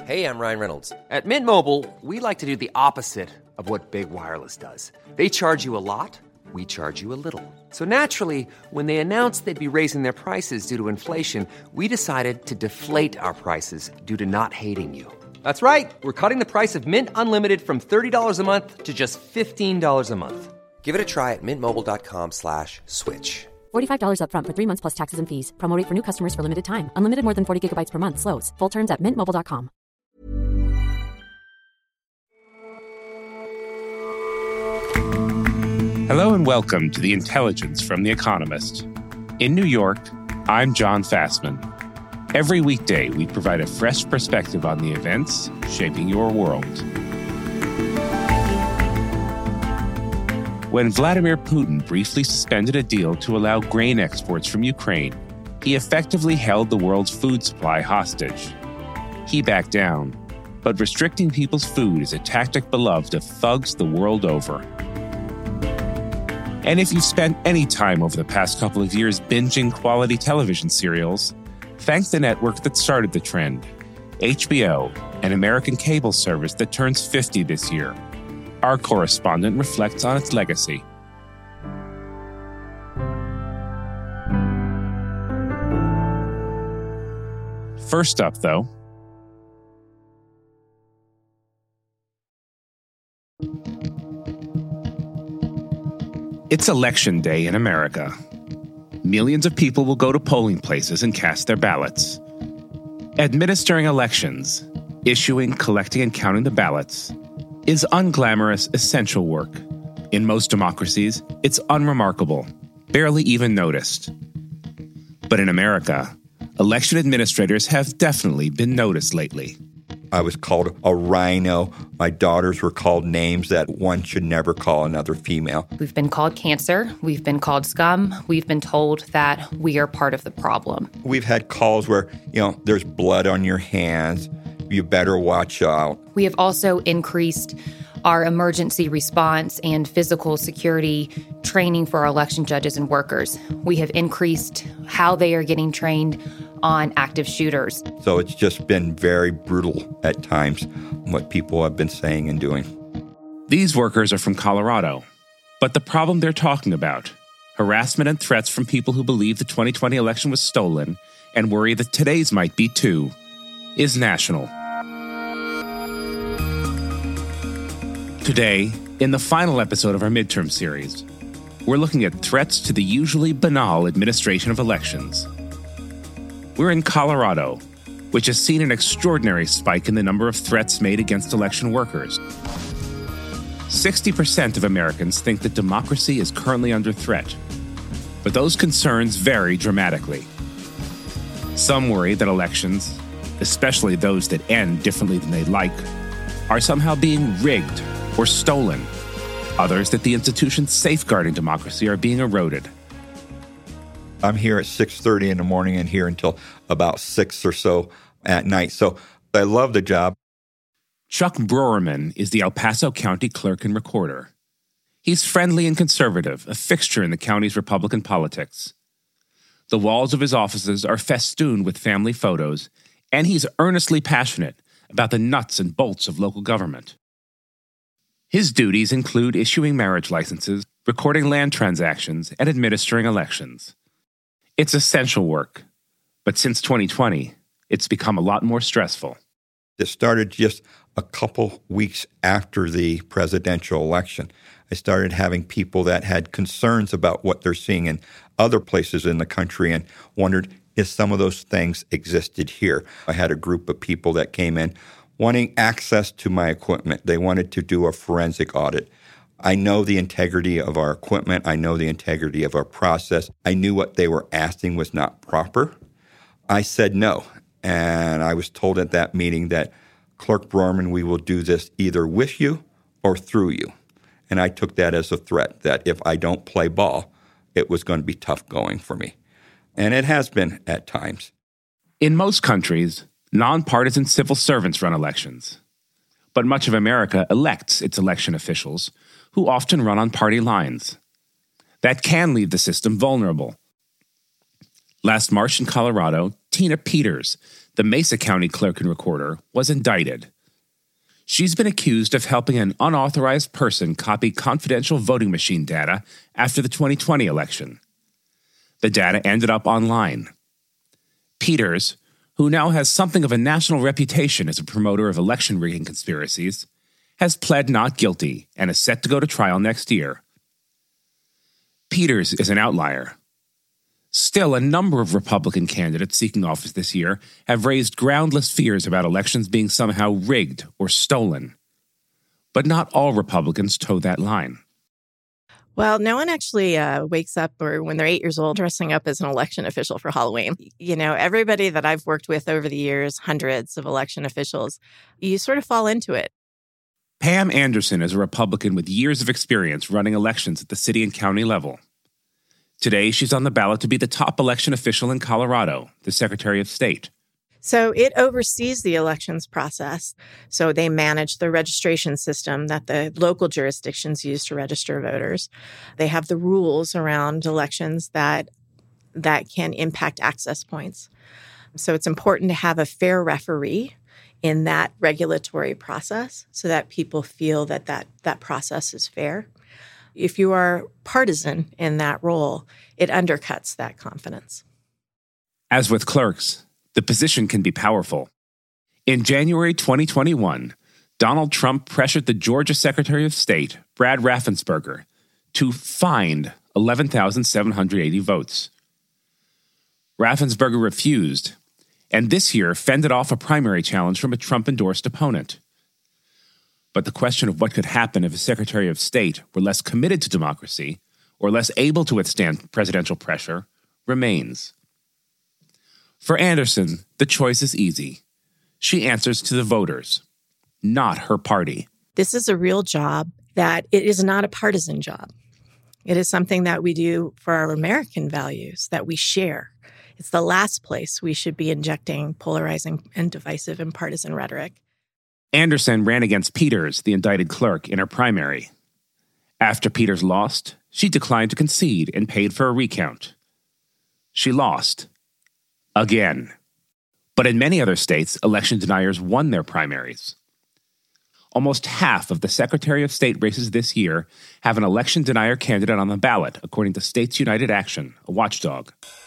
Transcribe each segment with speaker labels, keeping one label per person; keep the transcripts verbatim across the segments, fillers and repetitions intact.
Speaker 1: Hey, I'm Ryan Reynolds. At Mint Mobile, we like to do the opposite of what Big Wireless does. They charge you a lot, we charge you a little. So naturally, when they announced they'd be raising their prices due to inflation, we decided to deflate our prices due to not hating you. That's right. We're cutting the price of Mint Unlimited from thirty dollars a month to just fifteen dollars a month. Give it a try at mintmobile.com slash switch.
Speaker 2: forty-five dollars up front for three months plus taxes and fees. Promo rate for new customers for limited time. Unlimited more than forty gigabytes per month. Slows full terms at mint mobile dot com.
Speaker 3: Hello and welcome to The Intelligence from The Economist. In New York, I'm John Fassman. Every weekday, we provide a fresh perspective on the events shaping your world. When Vladimir Putin briefly suspended a deal to allow grain exports from Ukraine, he effectively held the world's food supply hostage. He backed down, but restricting people's food is a tactic beloved of thugs the world over. And if you've spent any time over the past couple of years binging quality television serials, thank the network that started the trend, H B O, an American cable service that turns fifty this year. Our correspondent reflects on its legacy. First up, though, it's Election Day in America. Millions of people will go to polling places and cast their ballots. Administering elections, issuing, collecting, and counting the ballots, is unglamorous, essential work. In most democracies, it's unremarkable, barely even noticed. But in America, election administrators have definitely been noticed lately.
Speaker 4: I was called a rhino. My daughters were called names that one should never call another female.
Speaker 5: We've been called cancer. We've been called scum. We've been told that we are part of the problem.
Speaker 4: We've had calls where, you know, there's blood on your hands. You better watch out.
Speaker 5: We have also increased our emergency response and physical security training for our election judges and workers. We have increased how they are getting trained on active shooters.
Speaker 4: So it's just been very brutal at times, what people have been saying and doing.
Speaker 3: These workers are from Colorado, but the problem they're talking about, harassment and threats from people who believe the twenty twenty election was stolen and worry that today's might be too, is national. Today, in the final episode of our midterm series, we're looking at threats to the usually banal administration of elections. We're in Colorado, which has seen an extraordinary spike in the number of threats made against election workers. sixty percent of Americans think that democracy is currently under threat, but those concerns vary dramatically. Some worry that elections, especially those that end differently than they'd like, are somehow being rigged or stolen. Others that the institutions safeguarding democracy are being eroded.
Speaker 4: I'm here at six thirty in the morning and here until about six or so at night. So I love the job.
Speaker 3: Chuck Broerman is the El Paso County clerk and recorder. He's friendly and conservative, a fixture in the county's Republican politics. The walls of his offices are festooned with family photos, and he's earnestly passionate about the nuts and bolts of local government. His duties include issuing marriage licenses, recording land transactions, and administering elections. It's essential work, but since twenty twenty, it's become a lot more stressful.
Speaker 4: It started just a couple weeks after the presidential election. I started having people that had concerns about what they're seeing in other places in the country and wondered if some of those things existed here. I had a group of people that came in wanting access to my equipment. They wanted to do a forensic audit. I know the integrity of our equipment. I know the integrity of our process. I knew what they were asking was not proper. I said no. And I was told at that meeting that, Clerk Broerman, we will do this either with you or through you. And I took that as a threat that if I don't play ball, it was going to be tough going for me. And it has been at times.
Speaker 3: In most countries, nonpartisan civil servants run elections. But much of America elects its election officials, who often run on party lines. That can leave the system vulnerable. Last March in Colorado, Tina Peters, the Mesa County clerk and recorder, was indicted. She's been accused of helping an unauthorized person copy confidential voting machine data after the twenty twenty election. The data ended up online. Peters, who now has something of a national reputation as a promoter of election rigging conspiracies, has pled not guilty and is set to go to trial next year. Peters is an outlier. Still, a number of Republican candidates seeking office this year have raised groundless fears about elections being somehow rigged or stolen. But not all Republicans toe that line.
Speaker 6: Well, no one actually uh, wakes up or when they're eight years old dressing up as an election official for Halloween. You know, everybody that I've worked with over the years, hundreds of election officials, you sort of fall into it.
Speaker 3: Pam Anderson is a Republican with years of experience running elections at the city and county level. Today, she's on the ballot to be the top election official in Colorado, the Secretary of State.
Speaker 6: So it oversees the elections process. So they manage the registration system that the local jurisdictions use to register voters. They have the rules around elections that that can impact access points. So it's important to have a fair referee in that regulatory process so that people feel that that, that process is fair. If you are partisan in that role, it undercuts that confidence.
Speaker 3: As with clerks, the position can be powerful. In January twenty twenty-one, Donald Trump pressured the Georgia Secretary of State, Brad Raffensperger, to find eleven thousand seven hundred eighty votes. Raffensperger refused, and this year fended off a primary challenge from a Trump-endorsed opponent. But the question of what could happen if a Secretary of State were less committed to democracy or less able to withstand presidential pressure remains. For Anderson, the choice is easy. She answers to the voters, not her party.
Speaker 6: This is a real job that it is not a partisan job. It is something that we do for our American values that we share. It's the last place we should be injecting polarizing and divisive and partisan rhetoric.
Speaker 3: Anderson ran against Peters, the indicted clerk, in her primary. After Peters lost, she declined to concede and paid for a recount. She lost. Again. But in many other states, election deniers won their primaries. Almost half of the Secretary of State races this year have an election denier candidate on the ballot, according to States United Action, a watchdog.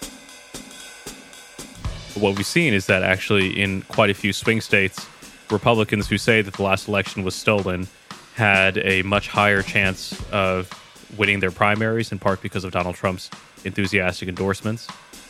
Speaker 7: What we've seen is that actually in quite a few swing states, Republicans who say that the last election was stolen had a much higher chance of winning their primaries, in part because of Donald Trump's enthusiastic endorsements.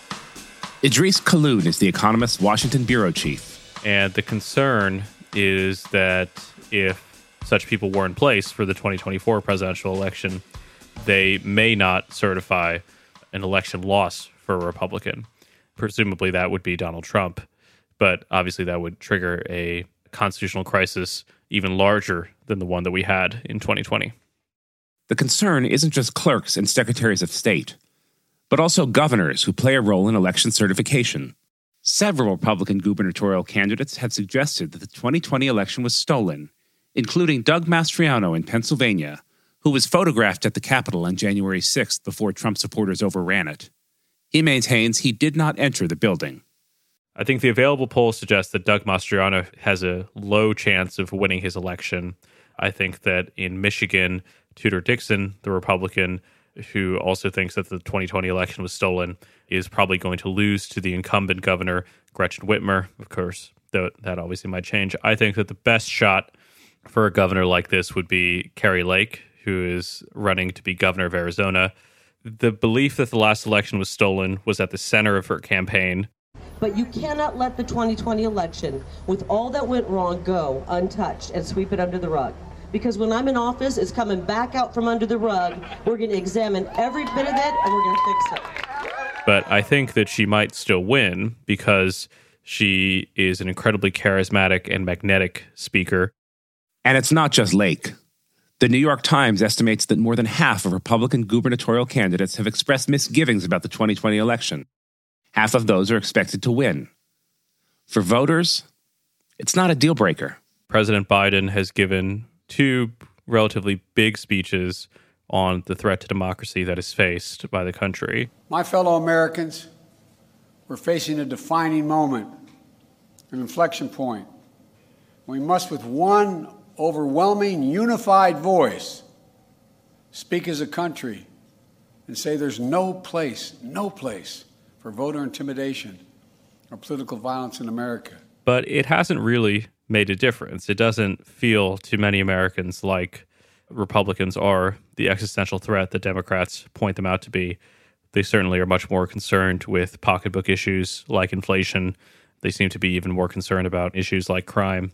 Speaker 3: Idris Kaloun is The Economist's Washington bureau chief.
Speaker 7: And the concern is that if such people were in place for the twenty twenty-four presidential election, they may not certify an election loss for a Republican. Presumably that would be Donald Trump, but obviously that would trigger a constitutional crisis even larger than the one that we had in twenty twenty.
Speaker 3: The concern isn't just clerks and secretaries of state, but also governors who play a role in election certification. Several Republican gubernatorial candidates had suggested that the twenty twenty election was stolen, including Doug Mastriano in Pennsylvania, who was photographed at the Capitol on January sixth before Trump supporters overran it. He maintains he did not enter the building.
Speaker 7: I think the available polls suggest that Doug Mastriano has a low chance of winning his election. I think that in Michigan, Tudor Dixon, the Republican, who also thinks that the twenty twenty election was stolen, is probably going to lose to the incumbent governor, Gretchen Whitmer. Of course, though that obviously might change. I think that the best shot for a governor like this would be Kari Lake, who is running to be governor of Arizona. The belief that the last election was stolen was at the center of her campaign.
Speaker 8: But you cannot let the twenty twenty election, with all that went wrong, go untouched and sweep it under the rug. Because when I'm in office, it's coming back out from under the rug. We're going to examine every bit of it, and we're going to fix it.
Speaker 7: But I think that she might still win because she is an incredibly charismatic and magnetic speaker.
Speaker 3: And it's not just Lake. The New York Times estimates that more than half of Republican gubernatorial candidates have expressed misgivings about the twenty twenty election. Half of those are expected to win. For voters, it's not a deal breaker.
Speaker 7: President Biden has given two relatively big speeches on the threat to democracy that is faced by the country.
Speaker 9: My fellow Americans, we're facing a defining moment an inflection point. We must, with one overwhelming, unified voice, speak as a country and say there's no place, no place for voter intimidation or political violence in America.
Speaker 7: But it hasn't really made a difference. It doesn't feel to many Americans like Republicans are the existential threat that Democrats point them out to be. They certainly are much more concerned with pocketbook issues like inflation. They seem to be even more concerned about issues like crime.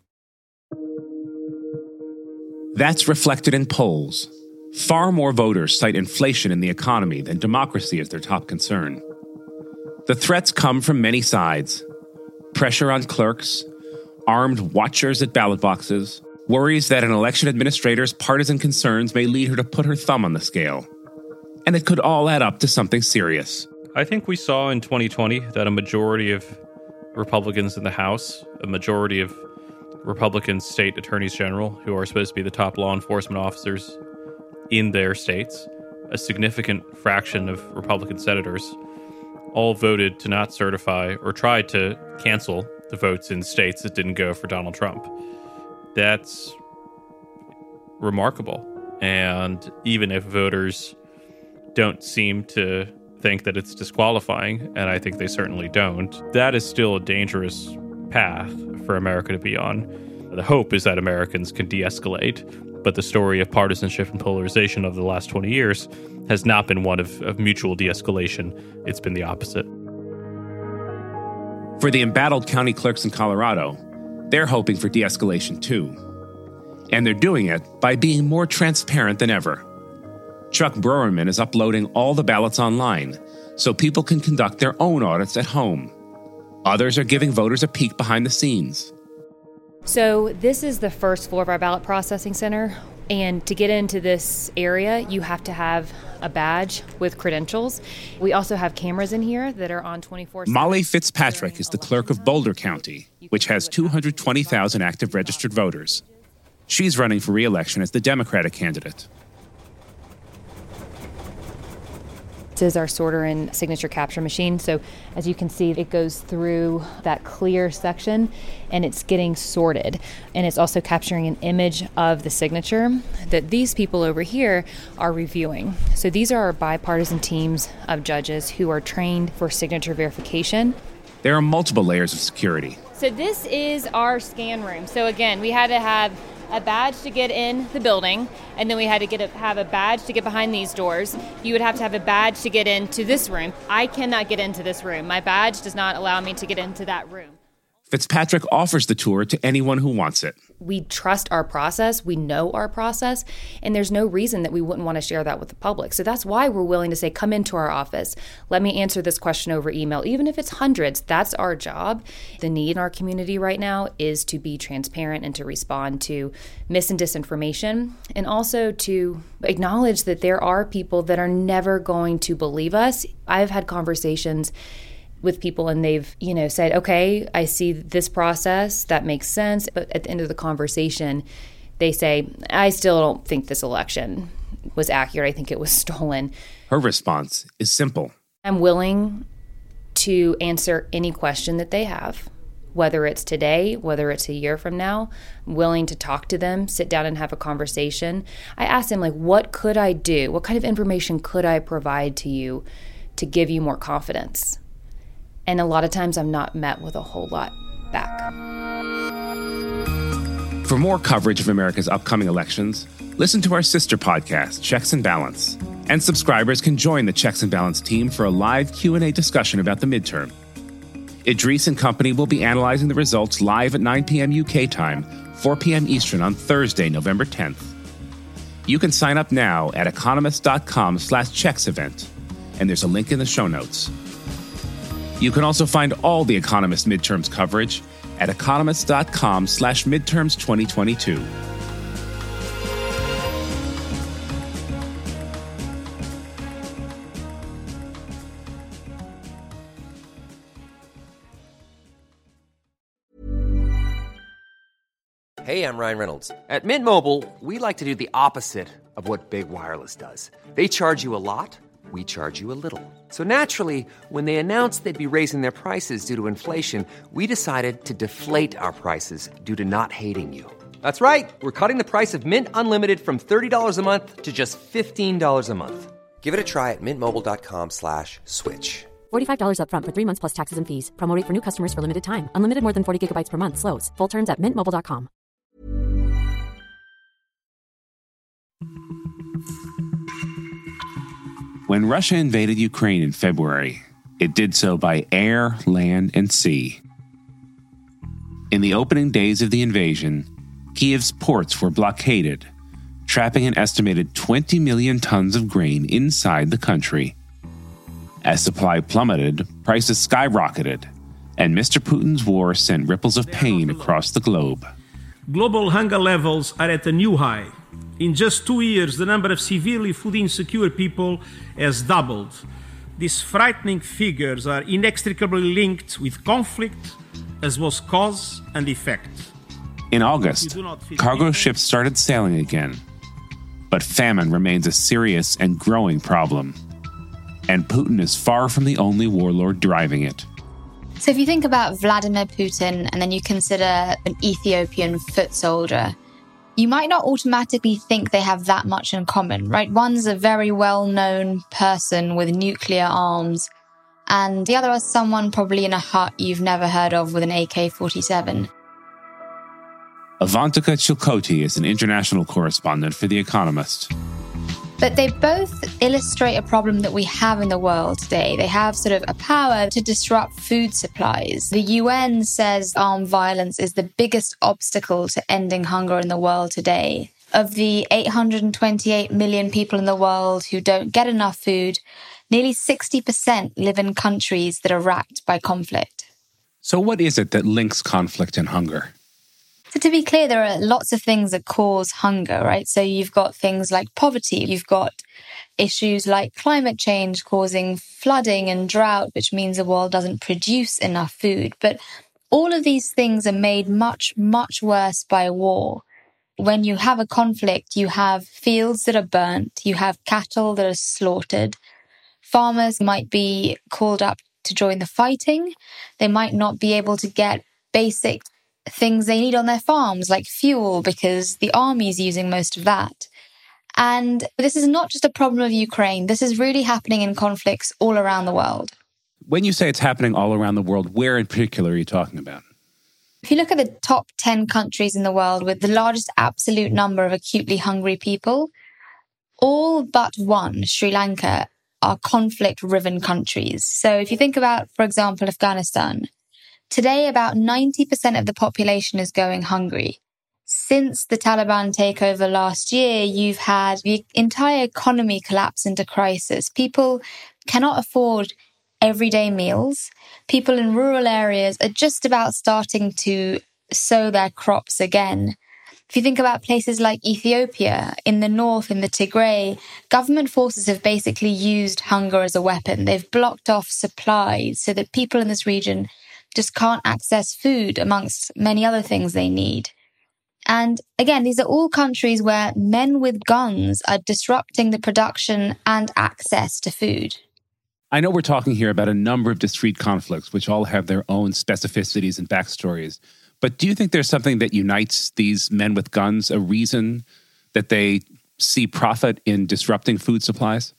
Speaker 3: That's reflected in polls. Far more voters cite inflation in the economy than democracy as their top concern. The threats come from many sides. Pressure on clerks, armed watchers at ballot boxes, worries that an election administrator's partisan concerns may lead her to put her thumb on the scale. And it could all add up to something serious.
Speaker 7: I think we saw in twenty twenty that a majority of Republicans in the House, a majority of Republican state attorneys general, who are supposed to be the top law enforcement officers in their states, a significant fraction of Republican senators, all voted to not certify or tried to cancel the votes in states that didn't go for Donald Trump. That's remarkable. And even if voters don't seem to think that it's disqualifying, and I think they certainly don't, that is still a dangerous path for America to be on. The hope is that Americans can de-escalate, but the story of partisanship and polarization over the last twenty years has not been one of, of mutual de-escalation. It's been the opposite.
Speaker 3: For the embattled county clerks in Colorado, they're hoping for de-escalation too. And they're doing it by being more transparent than ever. Chuck Broerman is uploading all the ballots online so people can conduct their own audits at home. Others are giving voters a peek behind the scenes.
Speaker 5: So this is the first floor of our ballot processing center. And to get into this area, you have to have a badge with credentials. We also have cameras in here that are on twenty-four seven.
Speaker 3: Molly Fitzpatrick is the clerk of Boulder County, which has two hundred twenty thousand active registered voters. She's running for re-election as the Democratic candidate.
Speaker 5: This is our sorter and signature capture machine. So as you can see, it goes through that clear section and it's getting sorted. And it's also capturing an image of the signature that these people over here are reviewing. So these are our bipartisan teams of judges who are trained for signature verification.
Speaker 3: There are multiple layers of security.
Speaker 5: So this is our scan room. So again, we had to have a badge to get in the building, and then we had to get a, have a badge to get behind these doors. You would have to have a badge to get into this room. I cannot get into this room. My badge does not allow me to get into that room.
Speaker 3: Fitzpatrick offers the tour to anyone who wants it.
Speaker 5: We trust our process, we know our process, and there's no reason that we wouldn't want to share that with the public. So that's why we're willing to say, come into our office. Let me answer this question over email. Even if it's hundreds, that's our job. The need in our community right now is to be transparent and to respond to mis and disinformation, and also to acknowledge that there are people that are never going to believe us. I've had conversations with people and they've, you know, said, okay, I see this process, that makes sense. But at the end of the conversation, they say, I still don't think this election was accurate. I think it was stolen.
Speaker 3: Her response is simple.
Speaker 5: I'm willing to answer any question that they have, whether it's today, whether it's a year from now. I'm willing to talk to them, sit down and have a conversation. I asked them, like, what could I do? What kind of information could I provide to you to give you more confidence? And a lot of times I'm not met with a whole lot back.
Speaker 3: For more coverage of America's upcoming elections, listen to our sister podcast, Checks and Balance. And subscribers can join the Checks and Balance team for a live Q and A discussion about the midterm. Idris and company will be analyzing the results live at nine p.m. U K time, four p.m. Eastern on Thursday, November tenth. You can sign up now at economist.com slash checks event, and there's a link in the show notes. You can also find all the Economist midterms coverage at economist.com slash midterms 2022.
Speaker 1: Hey, I'm Ryan Reynolds. At Mint Mobile, we like to do the opposite of what Big Wireless does. They charge you a lot. we charge you a little. So naturally, when they announced they'd be raising their prices due to inflation, we decided to deflate our prices due to not hating you. That's right. We're cutting the price of Mint Unlimited from thirty dollars a month to just fifteen dollars a month. Give it a try at mintmobile.com slash switch.
Speaker 2: forty-five dollars up front for three months plus taxes and fees. Promo rate for new customers for limited time. Unlimited more than forty gigabytes per month. Slows full terms at mint mobile dot com.
Speaker 3: When Russia invaded Ukraine in February, it did so by air, land, and sea. In the opening days of the invasion, Kiev's ports were blockaded, trapping an estimated twenty million tons of grain inside the country. As supply plummeted, prices skyrocketed, and Mister Putin's war sent ripples of pain across the globe.
Speaker 10: Global hunger levels are at a new high. In just two years, the number of severely food insecure people has doubled. These frightening figures are inextricably linked with conflict, as was cause and effect.
Speaker 3: In August, cargo ships started sailing again. But famine remains a serious and growing problem. And Putin is far from the only warlord driving it.
Speaker 11: So if you think about Vladimir Putin and then you consider an Ethiopian foot soldier, you might not automatically think they have that much in common, right? One's a very well-known person with nuclear arms, and the other is someone probably in a hut you've never heard of with an A K forty-seven.
Speaker 3: Avantika Chilkoti is an international correspondent for The Economist.
Speaker 11: But they both illustrate a problem that we have in the world today. They have sort of a power to disrupt food supplies. The U N says armed violence is the biggest obstacle to ending hunger in the world today. Of the eight hundred twenty-eight million people in the world who don't get enough food, nearly sixty percent live in countries that are racked by conflict.
Speaker 3: So what is it that links conflict and hunger?
Speaker 11: So to be clear, there are lots of things that cause hunger, right? So you've got things like poverty. You've got issues like climate change causing flooding and drought, which means the world doesn't produce enough food. But all of these things are made much, much worse by war. When you have a conflict, you have fields that are burnt, you have cattle that are slaughtered. Farmers might be called up to join the fighting. They might not be able to get basic things they need on their farms, like fuel, because the army is using most of that. And this is not just a problem of Ukraine. This is really happening in conflicts all around the world.
Speaker 3: When you say it's happening all around the world, where in particular are you talking about?
Speaker 11: If you look at the top ten countries in the world with the largest absolute number of acutely hungry people, all but one, Sri Lanka, are conflict-riven countries. So if you think about, for example, Afghanistan, today, about ninety percent of the population is going hungry. Since the Taliban takeover last year, you've had the entire economy collapse into crisis. People cannot afford everyday meals. People in rural areas are just about starting to sow their crops again. If you think about places like Ethiopia, in the north, in the Tigray, government forces have basically used hunger as a weapon. They've blocked off supplies so that people in this region just can't access food amongst many other things they need. And again, these are all countries where men with guns are disrupting the production and access to food.
Speaker 3: I know we're talking here about a number of discrete conflicts, which all have their own specificities and backstories. But do you think there's something that unites these men with guns, a reason that they see profit in disrupting food supplies?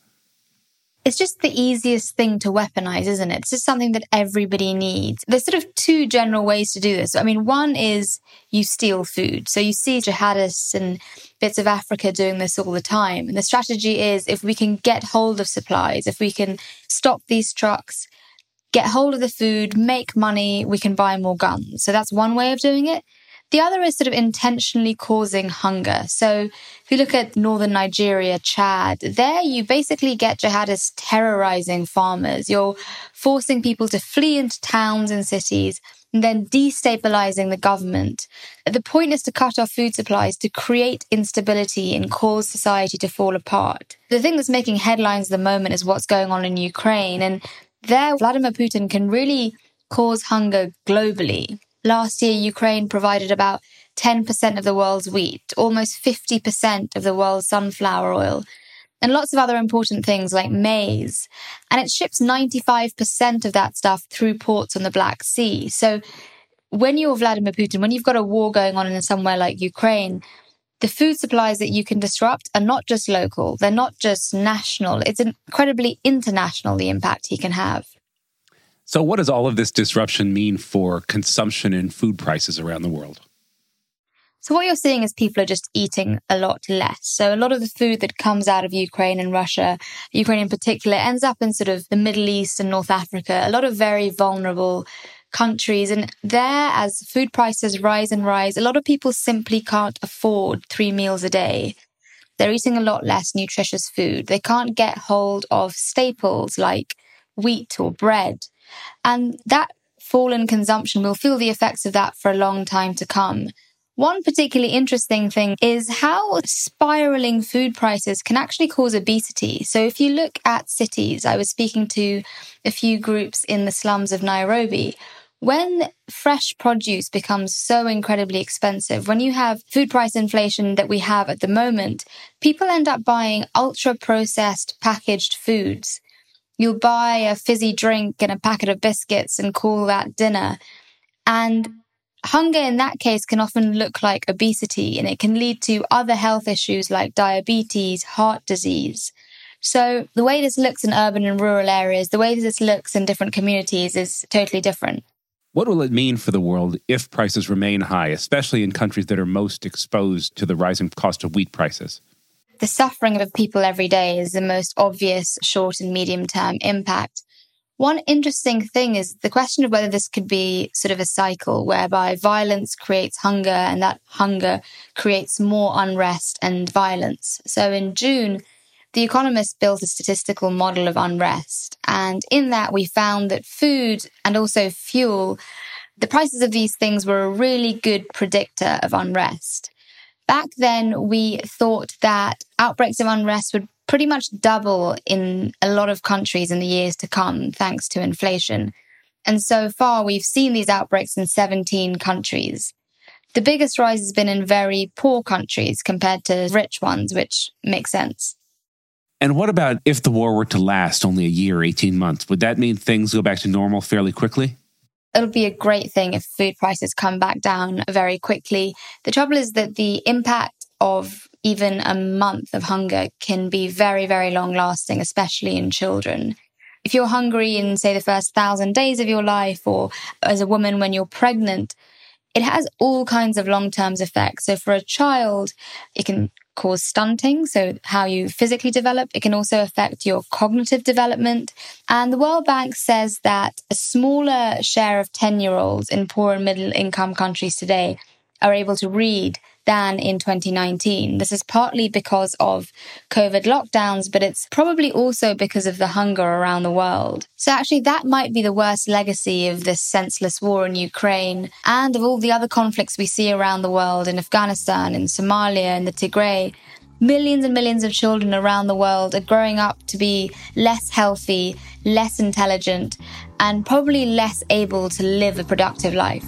Speaker 11: It's just the easiest thing to weaponize, isn't it? It's just something that everybody needs. There's sort of two general ways to do this. I mean, one is you steal food. So you see jihadists in bits of Africa doing this all the time. And the strategy is, if we can get hold of supplies, if we can stop these trucks, get hold of the food, make money, we can buy more guns. So that's one way of doing it. The other is sort of intentionally causing hunger. So if you look at northern Nigeria, Chad, there you basically get jihadists terrorizing farmers. You're forcing people to flee into towns and cities and then destabilizing the government. The point is to cut off food supplies, to create instability and cause society to fall apart. The thing that's making headlines at the moment is what's going on in Ukraine. And there, Vladimir Putin can really cause hunger globally. Last year, Ukraine provided about ten percent of the world's wheat, almost fifty percent of the world's sunflower oil. and lots of other important things like maize. And it ships ninety-five percent of that stuff through ports on the Black Sea. So when you're Vladimir Putin, when you've got a war going on in somewhere like Ukraine, the food supplies that you can disrupt are not just local. They're not just national. It's incredibly international, the impact he can have.
Speaker 3: So what does all of this disruption mean for consumption and food prices around the world?
Speaker 11: So what you're seeing is people are just eating a lot less. So a lot of the food that comes out of Ukraine and Russia, Ukraine in particular, ends up in sort of the Middle East and North Africa, a lot of very vulnerable countries. And there, as food prices rise and rise, a lot of people simply can't afford three meals a day. They're eating a lot less nutritious food. They can't get hold of staples like wheat or bread. And that fall in consumption, we'll feel the effects of that for a long time to come. One particularly interesting thing is how spiraling food prices can actually cause obesity. So if you look at cities, I was speaking to a few groups in the slums of Nairobi. When fresh produce becomes so incredibly expensive, when you have food price inflation that we have at the moment, people end up buying ultra-processed packaged foods. You'll buy a fizzy drink and a packet of biscuits and call that dinner. And hunger in that case can often look like obesity, and it can lead to other health issues like diabetes, heart disease. So the way this looks in urban and rural areas, the way this looks in different communities is totally different.
Speaker 3: What will it mean for the world if prices remain high, especially in countries that are most exposed to the rising cost of wheat prices?
Speaker 11: The suffering of people every day is the most obvious short and medium term impact. One interesting thing is the question of whether this could be sort of a cycle whereby violence creates hunger and that hunger creates more unrest and violence. So in June, The Economist built a statistical model of unrest. And in that, we found that food and also fuel, the prices of these things were a really good predictor of unrest. Back then, we thought that outbreaks of unrest would pretty much double in a lot of countries in the years to come, thanks to inflation. And so far, we've seen these outbreaks in seventeen countries. The biggest rise has been in very poor countries compared to rich ones, which makes sense.
Speaker 3: And what about if the war were to last only a year, eighteen months? Would that mean things go back to normal fairly quickly?
Speaker 11: It'll be a great thing if food prices come back down very quickly. The trouble is that the impact of even a month of hunger can be very, very long lasting, especially in children. If you're hungry in, say, the first thousand days of your life, or as a woman when you're pregnant, it has all kinds of long-term effects. So for a child, it can cause stunting, so how you physically develop. It can also affect your cognitive development. And the World Bank says that a smaller share of ten-year-olds in poor and middle-income countries today are able to read than in twenty nineteen. This is partly because of COVID lockdowns, but it's probably also because of the hunger around the world. So actually, that might be the worst legacy of this senseless war in Ukraine and of all the other conflicts we see around the world in Afghanistan, in Somalia, in the Tigray. Millions and millions of children around the world are growing up to be less healthy, less intelligent, and probably less able to live a productive life.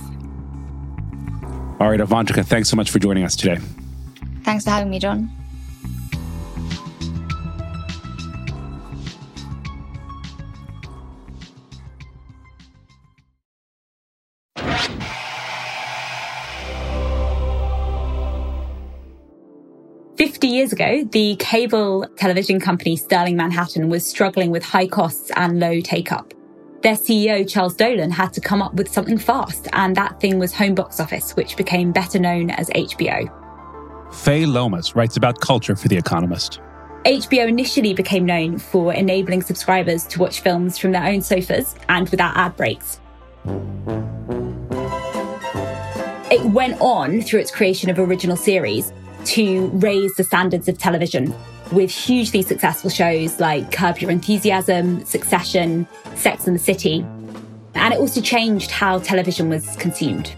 Speaker 3: All right, Avantika, thanks so much for joining us today.
Speaker 11: Thanks for having me, John.
Speaker 12: Fifty years ago, the cable television company Sterling Manhattan was struggling with high costs and low take-up. Their C E O, Charles Dolan, had to come up with something fast, and that thing was home box office, which became better known as H B O.
Speaker 3: Faye Lomas writes about culture for The Economist.
Speaker 12: H B O initially became known for enabling subscribers to watch films from their own sofas and without ad breaks. It went on, through its creation of original series, to raise the standards of television, with hugely successful shows like Curb Your Enthusiasm, Succession, Sex and the City. And it also changed how television was consumed.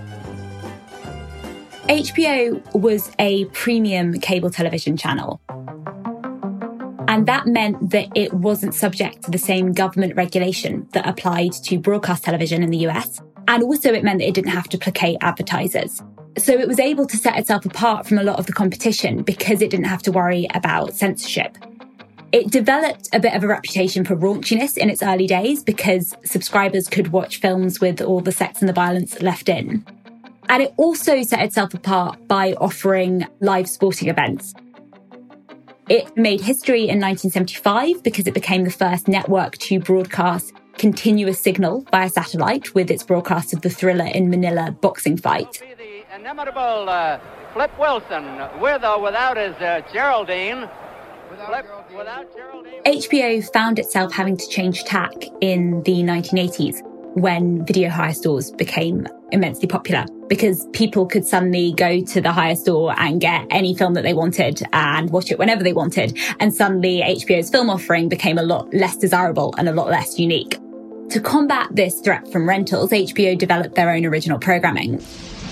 Speaker 12: H B O was a premium cable television channel. And that meant that it wasn't subject to the same government regulation that applied to broadcast television in the U S. And also it meant that it didn't have to placate advertisers. So it was able to set itself apart from a lot of the competition because it didn't have to worry about censorship. It developed a bit of a reputation for raunchiness in its early days because subscribers could watch films with all the sex and the violence left in. And it also set itself apart by offering live sporting events. It made history in nineteen seventy-five because it became the first network to broadcast continuous signal via satellite with its broadcast of the Thriller in Manila boxing fight.
Speaker 13: The inimitable uh, Flip Wilson, with or without his uh, Geraldine. Flip, without Geraldine.
Speaker 12: H B O found itself having to change tack in the nineteen eighties when video hire stores became immensely popular because people could suddenly go to the hire store and get any film that they wanted and watch it whenever they wanted. And suddenly H B O's film offering became a lot less desirable and a lot less unique. To combat this threat from rentals, H B O developed their own original programming.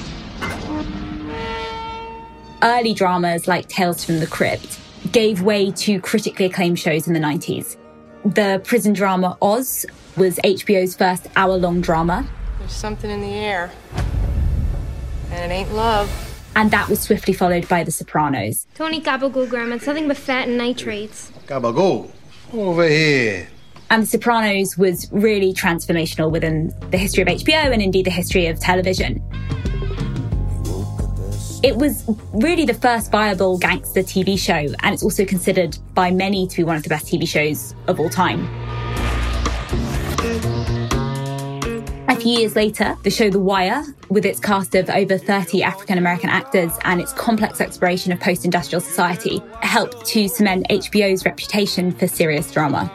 Speaker 12: Early dramas like Tales from the Crypt gave way to critically acclaimed shows in the nineties. The prison drama Oz was H B O's first hour-long drama.
Speaker 14: There's something in the air, and it ain't love.
Speaker 12: And that was swiftly followed by The Sopranos.
Speaker 15: Tony Gabagool, Grandma. It's nothing but fat and nitrates.
Speaker 16: Gabagool, over here.
Speaker 12: And The Sopranos was really transformational within the history of H B O and indeed the history of television. It was really the first viable gangster T V show, and it's also considered by many to be one of the best T V shows of all time. A few years later, the show The Wire, with its cast of over thirty African-American actors and its complex exploration of post-industrial society, helped to cement H B O's reputation for serious drama.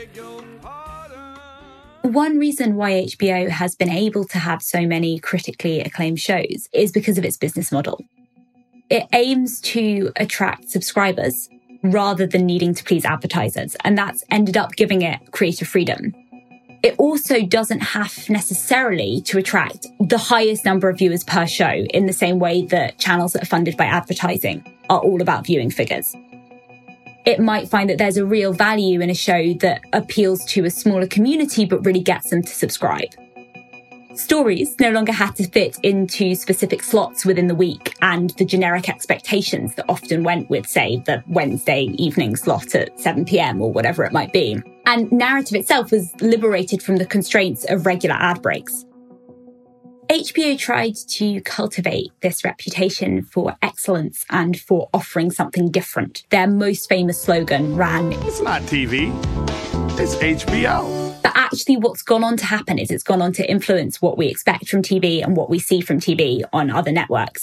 Speaker 12: One reason why H B O has been able to have so many critically acclaimed shows is because of its business model. It aims to attract subscribers rather than needing to please advertisers, and that's ended up giving it creative freedom. It also doesn't have necessarily to attract the highest number of viewers per show in the same way that channels that are funded by advertising are all about viewing figures. It might find that there's a real value in a show that appeals to a smaller community but really gets them to subscribe. Stories no longer had to fit into specific slots within the week and the generic expectations that often went with, say, the Wednesday evening slot at seven p.m. or whatever it might be. And narrative itself was liberated from the constraints of regular ad breaks. H B O tried to cultivate this reputation for excellence and for offering something different. Their most famous slogan ran,
Speaker 16: "It's not T V, it's H B O."
Speaker 12: But actually what's gone on to happen is it's gone on to influence what we expect from T V and what we see from T V on other networks.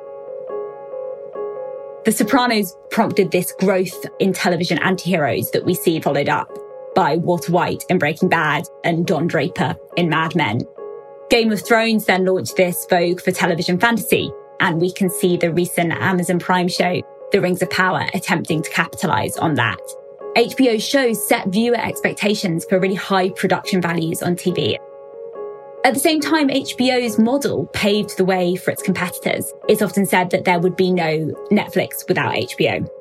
Speaker 12: The Sopranos prompted this growth in television anti-heroes that we see followed up by Walter White in Breaking Bad and Don Draper in Mad Men. Game of Thrones then launched this vogue for television fantasy, and we can see the recent Amazon Prime show, The Rings of Power, attempting to capitalise on that. H B O shows set viewer expectations for really high production values on T V. At the same time, H B O's model paved the way for its competitors. It's often said that there would be no Netflix without H B O.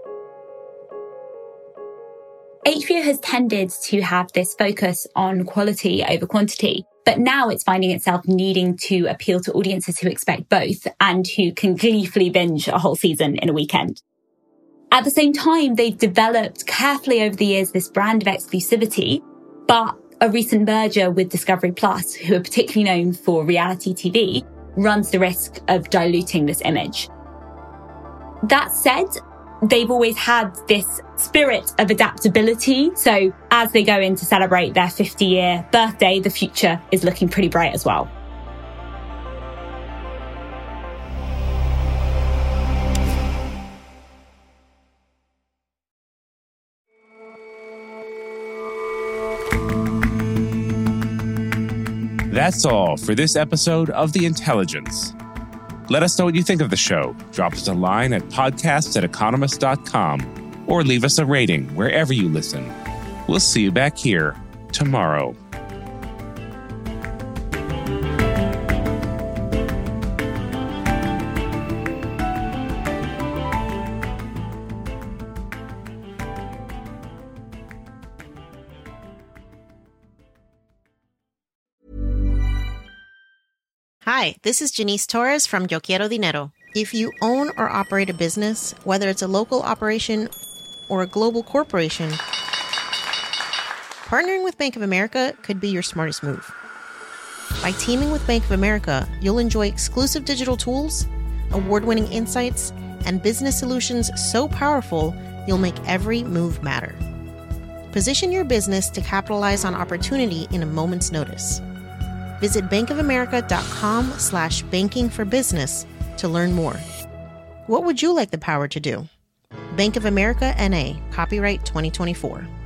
Speaker 12: H B O has tended to have this focus on quality over quantity, but now it's finding itself needing to appeal to audiences who expect both and who can gleefully binge a whole season in a weekend. At the same time, they've developed carefully over the years this brand of exclusivity, but a recent merger with Discovery Plus, who are particularly known for reality T V, runs the risk of diluting this image. That said, they've always had this spirit of adaptability. So as they go in to celebrate their fifty-year birthday, the future is looking pretty bright as well.
Speaker 3: That's all for this episode of The Intelligence. Let us know what you think of the show. Drop us a line at podcasts at economist dot com or leave us a rating wherever you listen. We'll see you back here tomorrow.
Speaker 17: Hi, this is Janice Torres from Yo Quiero Dinero. If you own or operate a business, whether it's a local operation or a global corporation, partnering with Bank of America could be your smartest move. By teaming with Bank of America, you'll enjoy exclusive digital tools, award-winning insights, and business solutions so powerful you'll make every move matter. Position your business to capitalize on opportunity in a moment's notice. Visit bankofamerica.com slash banking for business to learn more. What would you like the power to do? Bank of America N A, copyright twenty twenty-four.